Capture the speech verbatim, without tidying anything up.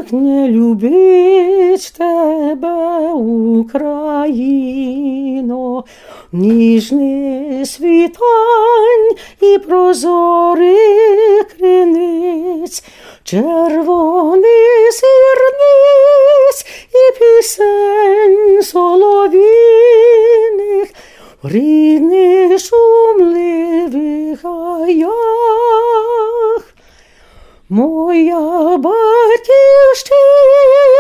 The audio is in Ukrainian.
як не любить тебе, Україно, ніжний світань і прозорий криниць, червоний сірниць і пісень солов'їних в рідних шумливих гаях. Моя батьківщина